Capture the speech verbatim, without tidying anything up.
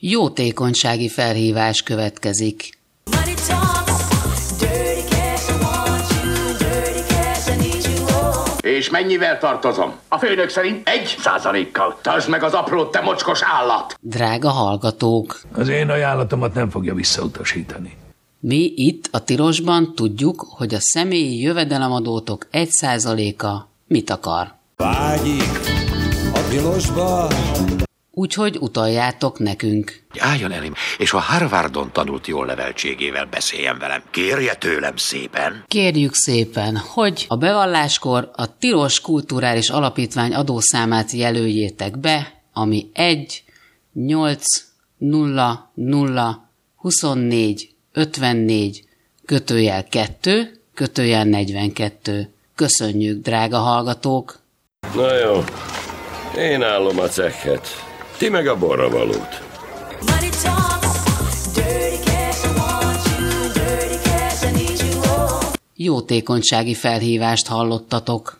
Jótékonysági felhívás következik. És mennyivel tartozom? A főnök szerint egy százalékkal. Tartsd meg az aprót, te mocskos állat! Drága hallgatók! Az én ajánlatomat nem fogja visszautasítani. Mi itt a Tilosban tudjuk, hogy a személyi jövedelemadótok egy százaléka mit akar. Vágyik a Tilosba. Úgyhogy utaljátok nekünk. Álljon elém, és a Harvardon tanult jól neveltségével beszéljen velem. Kérje tőlem szépen. Kérjük szépen, hogy a bevalláskor a Tilos Kulturális Alapítvány adószámát jelöljétek be, ami egy nyolc nulla nulla huszonnégy ötvennégy kötőjel kettő kötőjel negyvenkettő. Köszönjük, drága hallgatók! Na jó, én állom a cekket, ti meg a borravalót. Jótékonysági felhívást hallottatok.